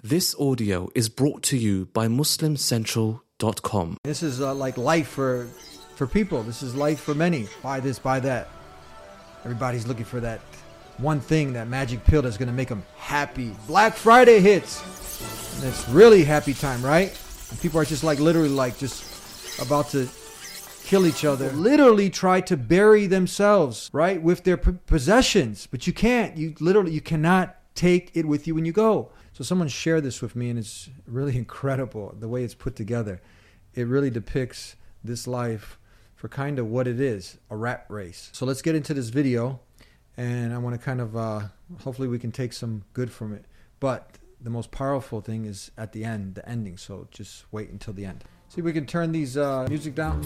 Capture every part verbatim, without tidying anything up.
This audio is brought to you by Muslim Central dot com. This is uh, like life for for people. This is life for many. Buy this, buy that. Everybody's looking for that one thing, that magic pill that's going to make them happy. Black Friday hits. And it's really happy time, right? And people are just like literally like just about to kill each other. Literally try to bury themselves, right, with their p- possessions. But you can't. You literally, you cannot take it with you when you go. So someone shared this with me, and it's really incredible the way it's put together. It really depicts this life for kind of what it is, a rat race. So let's get into this video, and I want to kind of, uh, hopefully we can take some good from it. But the most powerful thing is at the end, the ending. So just wait until the end. See if we can turn these uh, music down.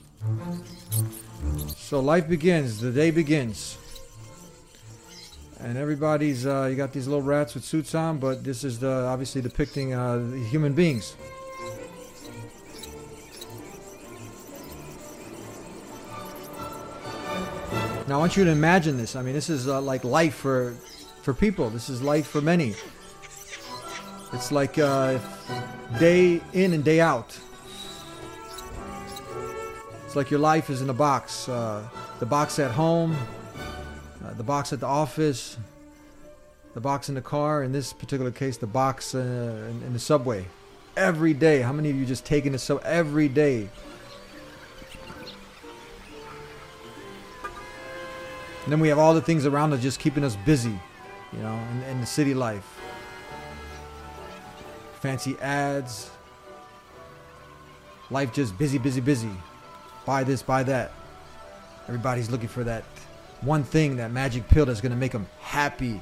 So life begins, the day begins. And everybody's, uh, you got these little rats with suits on, but this is the, obviously depicting uh, the human beings. Now I want you to imagine this. I mean, this is uh, like life for, for people. This is life for many. It's like uh, day in and day out. It's like your life is in a box. Uh, the box at home. Uh, the box at the office, the box in the car, in this particular case, the box uh, in, in the subway. Every day. How many of you just taking the subway every day? And then we have all the things around us just keeping us busy, you know, in, in the city life. Fancy ads. Life just busy, busy, busy. Buy this, buy that. Everybody's looking for that one thing, that magic pill that's going to make them happy.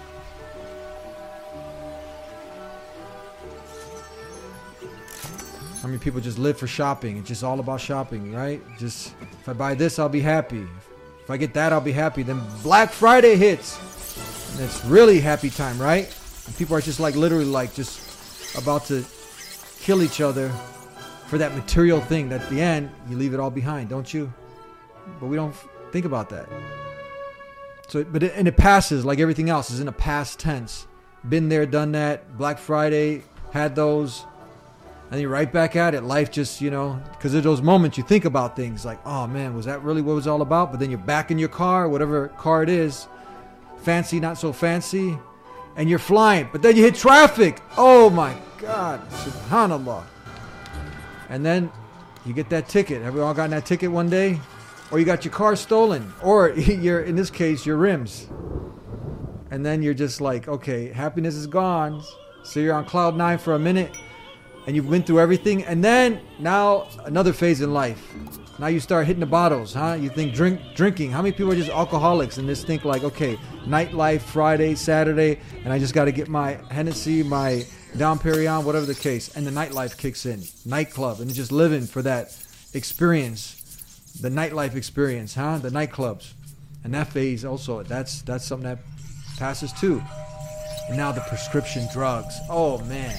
How many people just live for shopping? It's just all about shopping, right? Just, if I buy this, I'll be happy. If I get that, I'll be happy. Then Black Friday hits. And it's really happy time, right? And people are just like literally like just about to kill each other for that material thing. That at the end, you leave it all behind, don't you? But we don't think about that. So, but it, and it passes like everything else is in a past tense. Been there, done that. Black Friday, had those. And you're right back at it. Life just, you know, because there's those moments you think about things like, oh man, was that really what it was all about? But then you're back in your car, whatever car it is. Fancy, not so fancy. And you're flying. But then you hit traffic. Oh my God. Subhanallah. And then you get that ticket. Have we all gotten that ticket one day? Or you got your car stolen, or you're, in this case, your rims. And then you're just like, okay, happiness is gone. So you're on cloud nine for a minute, and you've been through everything. And then now another phase in life. Now you start hitting the bottles, huh? You think drink, drinking. How many people are just alcoholics and just think like, okay, nightlife, Friday, Saturday, and I just got to get my Hennessy, my Dom Perignon, whatever the case. And the nightlife kicks in, nightclub, and just living for that experience. The nightlife experience, huh? The nightclubs. And that phase also, that's that's something that passes too. And now the prescription drugs. Oh man.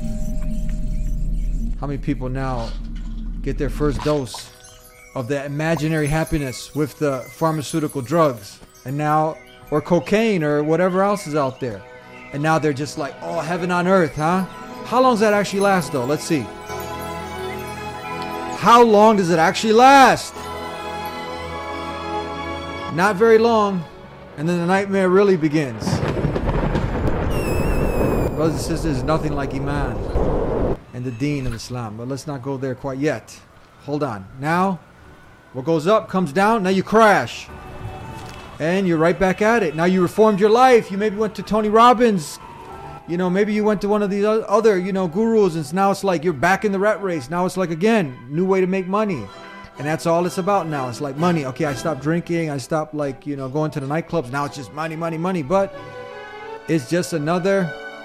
How many people now get their first dose of that imaginary happiness with the pharmaceutical drugs? And now, or cocaine or whatever else is out there. And now they're just like, oh, heaven on earth, huh? How long does that actually last though? Let's see. How long does it actually last? Not very long. And then the nightmare really begins. Brothers and sisters, nothing like Iman and the deen of Islam. But let's not go there quite yet. Hold on. Now, what goes up comes down. Now you crash. And you're right back at it. Now you reformed your life. You maybe went to Tony Robbins. You know, maybe you went to one of these other, you know, gurus, and now it's like you're back in the rat race. Now it's like, again, new way to make money. And that's all it's about now. It's like money. Okay, I stopped drinking. I stopped, like, you know, going to the nightclubs. Now it's just money, money, money. But it's just another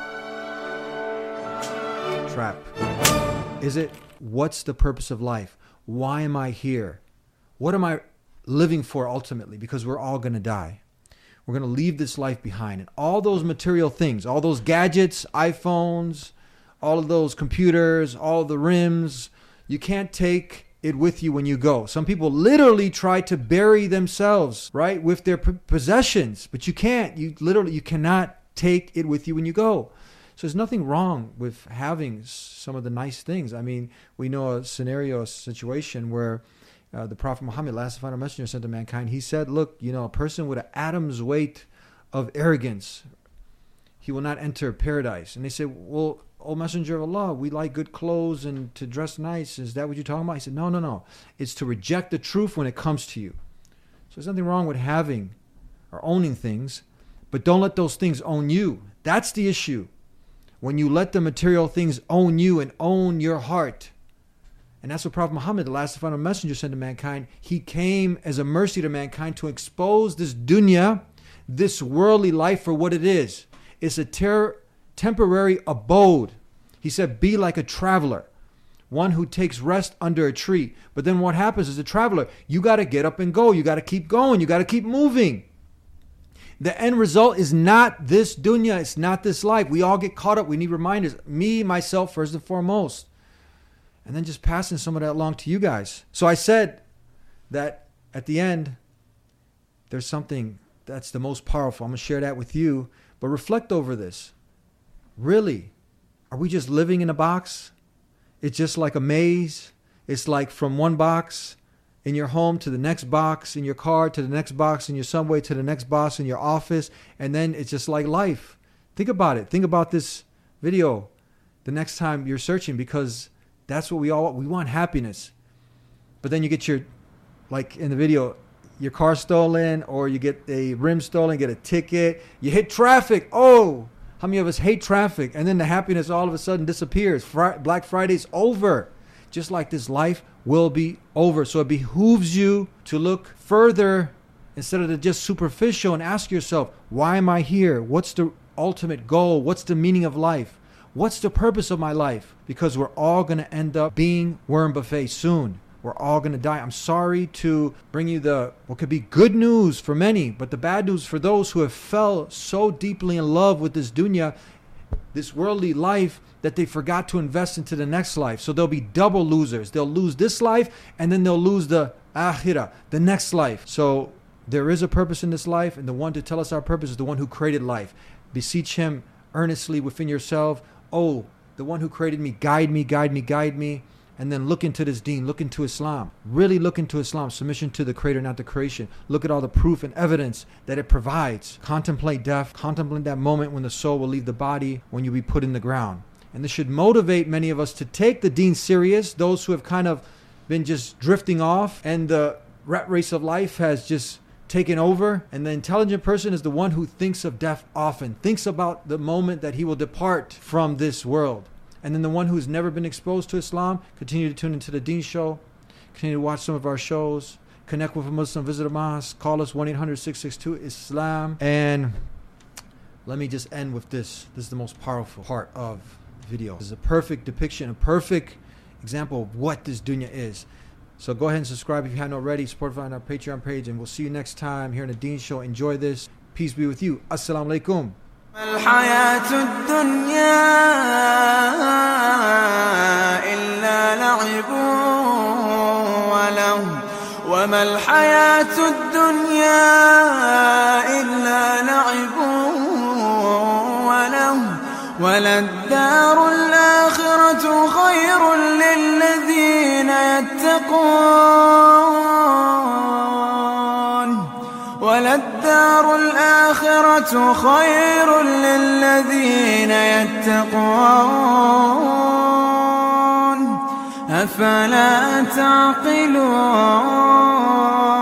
trap. Is it? What's the purpose of life? Why am I here? What am I living for ultimately? Because we're all going to die. We're going to leave this life behind. And all those material things, all those gadgets, iPhones, all of those computers, all of the rims, you can't take it with you when you go. Some people literally try to bury themselves, right, with their p- possessions. But you can't. You literally, you cannot take it with you when you go. So there's nothing wrong with having some of the nice things. I mean, we know a scenario, a situation where uh, the Prophet Muhammad, last final messenger sent to mankind, he said, look, you know, a person with an atom's weight of arrogance, he will not enter paradise. And they said, well, O Messenger of Allah, we like good clothes and to dress nice. Is that what you're talking about? He said, no, no, no. It's to reject the truth when it comes to you. So there's nothing wrong with having or owning things, but don't let those things own you. That's the issue. When you let the material things own you and own your heart. And that's what Prophet Muhammad, the last and final messenger, sent to mankind. He came as a mercy to mankind to expose this dunya, this worldly life, for what it is. It's a ter- temporary abode. He said, be like a traveler, one who takes rest under a tree. But then what happens as a traveler? You got to get up and go. You got to keep going. You got to keep moving. The end result is not this dunya. It's not this life. We all get caught up. We need reminders. Me, myself, first and foremost. And then just passing some of that along to you guys. So I said that at the end, there's something that's the most powerful. I'm going to share that with you. But reflect over this. Really, are we just living in a box? It's just like a maze. It's like from one box in your home to the next box in your car, to the next box in your subway, to the next box in your office. And then it's just like life. Think about it. Think about this video the next time you're searching, because that's what we all want. We want happiness. But then you get your, like in the video, your car stolen, or you get a rim stolen, get a ticket. You hit traffic. Oh, how many of us hate traffic? And then the happiness all of a sudden disappears. Fri- Black Friday's over. Just like this life will be over. So it behooves you to look further instead of the just superficial and ask yourself, why am I here? What's the ultimate goal? What's the meaning of life? What's the purpose of my life? Because we're all going to end up being worm buffet soon. We're all going to die. I'm sorry to bring you the what could be good news for many, but the bad news for those who have fell so deeply in love with this dunya, this worldly life, that they forgot to invest into the next life. So they'll be double losers. They'll lose this life, and then they'll lose the akhirah, the next life. So there is a purpose in this life, and the one to tell us our purpose is the one who created life. Beseech him earnestly within yourself. Oh, the one who created me, guide me, guide me, guide me. And then look into this deen, look into Islam. Really look into Islam, submission to the creator, not the creation. Look at all the proof and evidence that it provides. Contemplate death, contemplate that moment when the soul will leave the body, when you'll be put in the ground. And this should motivate many of us to take the deen serious, those who have kind of been just drifting off and the rat race of life has just taken over. And the intelligent person is the one who thinks of death often, thinks about the moment that he will depart from this world. And then the one who's never been exposed to Islam, continue to tune into the Deen Show, continue to watch some of our shows, connect with a Muslim, visit a mosque, call us one eight hundred six six two Islam. And let me just end with this. This is the most powerful part of the video. This is a perfect depiction, a perfect example of what this dunya is. So go ahead and subscribe if you haven't already. Support on our Patreon page, and we'll see you next time here in the Deen Show. Enjoy this. Peace be with you. Assalamu alaikum. الحياة الدنيا إلا لعب وله وما الحياة الدنيا إلا لعب وله وللدار الآخرة خير للذين يتقون وللدار الآخرة خير للذين يتقون أفلا تعقلون